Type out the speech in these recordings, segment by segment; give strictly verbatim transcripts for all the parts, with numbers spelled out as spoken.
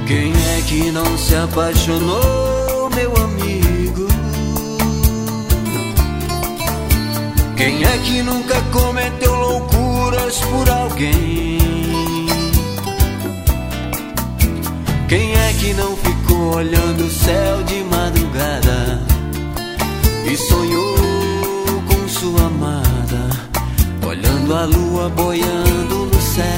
Quem é que não se apaixonou, meu amigo? Quem é que nunca cometeu loucuras por alguém? Quem é que não ficou olhando o céu de madrugada e sonhou com sua amada, olhando a lua boiando no céu?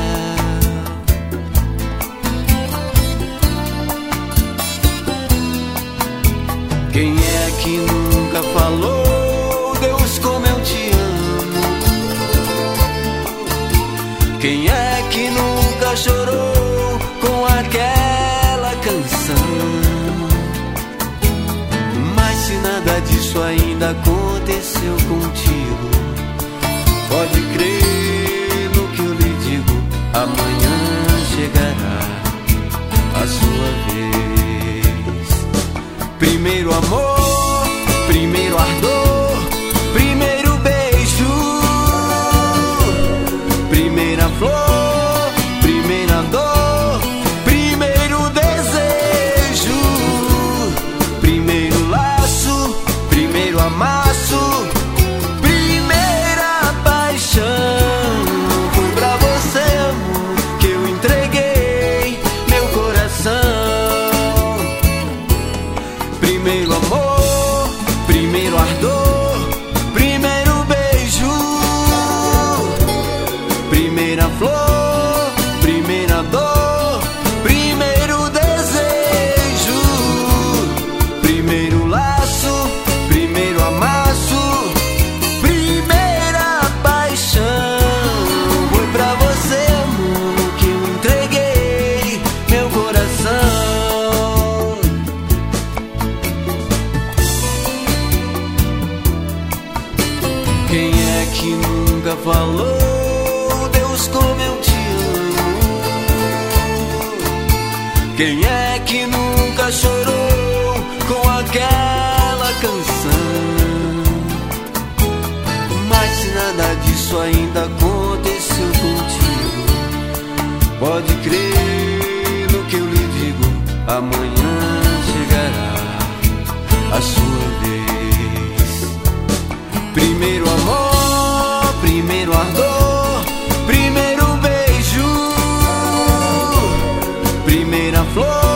Quem é que nunca falou, Deus, como eu te amo? Quem é que nunca chorou com aquela canção? Mas se nada disso ainda aconteceu contigo, pode crer no que eu lhe digo, amanhã chegará a sua vez. Primeiro amor, primeiro ardor, primeiro beijo, primeira flor, primeira dor, primeiro desejo, primeiro laço, primeiro amasso, primeira paixão. Foi pra você, amor, que eu entreguei meu coração. Primeiro amor, primeiro ardor, primeiro beijo, primeira flor, primeira dor, primeiro desejo, primeiro laço, primeiro amasso, primeira paixão. Foi pra você, amor, que eu entreguei meu coração. Quem é que nunca falou, Deus, como eu te amo? Quem é que nunca chorou com aquela canção? Mas se nada disso ainda aconteceu contigo, pode crer no que eu lhe digo, amanhã chegará a sua vez. Primeiro amor, primeiro ardor, primeiro beijo, primeira flor,